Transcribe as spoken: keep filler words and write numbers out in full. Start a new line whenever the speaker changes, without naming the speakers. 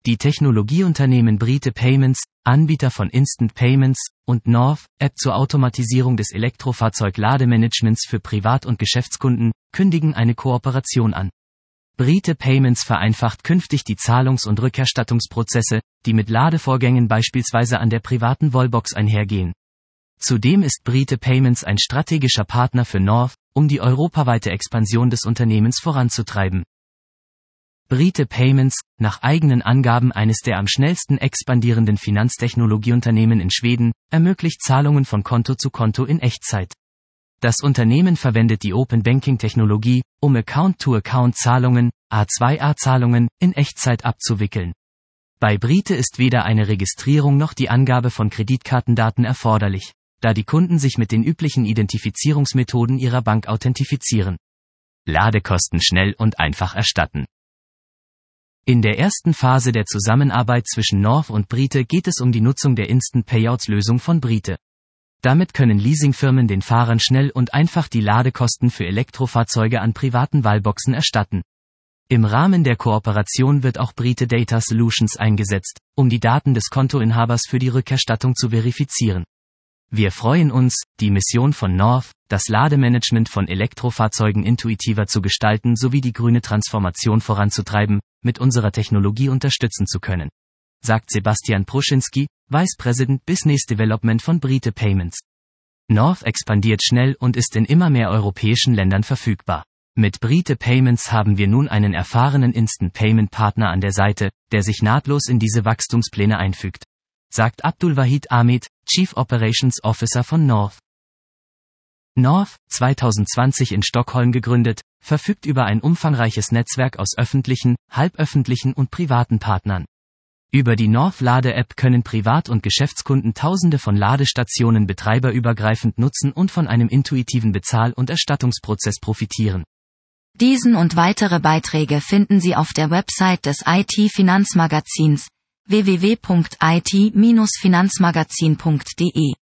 Die Technologieunternehmen Brite Payments, Anbieter von Instant Payments, und North, App zur Automatisierung des Elektrofahrzeug-Lademanagements für Privat- und Geschäftskunden, kündigen eine Kooperation an. Brite Payments vereinfacht künftig die Zahlungs- und Rückerstattungsprozesse, die mit Ladevorgängen beispielsweise an der privaten Wallbox einhergehen. Zudem ist Brite Payments ein strategischer Partner für North, um die europaweite Expansion des Unternehmens voranzutreiben. Brite Payments, nach eigenen Angaben eines der am schnellsten expandierenden Finanztechnologieunternehmen in Schweden, ermöglicht Zahlungen von Konto zu Konto in Echtzeit. Das Unternehmen verwendet die Open Banking Technologie, um Account-to-Account-Zahlungen, A zwei A-Zahlungen, in Echtzeit abzuwickeln. Bei Brite ist weder eine Registrierung noch die Angabe von Kreditkartendaten erforderlich, da die Kunden sich mit den üblichen Identifizierungsmethoden ihrer Bank authentifizieren. Ladekosten schnell und einfach erstatten. In der ersten Phase der Zusammenarbeit zwischen North und Brite geht es um die Nutzung der Instant Payouts-Lösung von Brite. Damit können Leasingfirmen den Fahrern schnell und einfach die Ladekosten für Elektrofahrzeuge an privaten Wallboxen erstatten. Im Rahmen der Kooperation wird auch Brite Data Solutions eingesetzt, um die Daten des Kontoinhabers für die Rückerstattung zu verifizieren. Wir freuen uns, die Mission von North, das Lademanagement von Elektrofahrzeugen intuitiver zu gestalten sowie die grüne Transformation voranzutreiben, mit unserer Technologie unterstützen zu können, sagt Sebastian Pruszynski, Vice President Business Development von Brite Payments. North expandiert schnell und ist in immer mehr europäischen Ländern verfügbar. Mit Brite Payments haben wir nun einen erfahrenen Instant Payment Partner an der Seite, der sich nahtlos in diese Wachstumspläne einfügt, sagt Abdulwahid Ahmed, Chief Operations Officer von North. North, zwanzig zwanzig in Stockholm gegründet, verfügt über ein umfangreiches Netzwerk aus öffentlichen, halböffentlichen und privaten Partnern. Über die North Lade-App können Privat- und Geschäftskunden Tausende von Ladestationen betreiberübergreifend nutzen und von einem intuitiven Bezahl- und Erstattungsprozess profitieren.
Diesen und weitere Beiträge finden Sie auf der Website des I T-Finanzmagazins w w w punkt i t Bindestrich finanzmagazin punkt d e.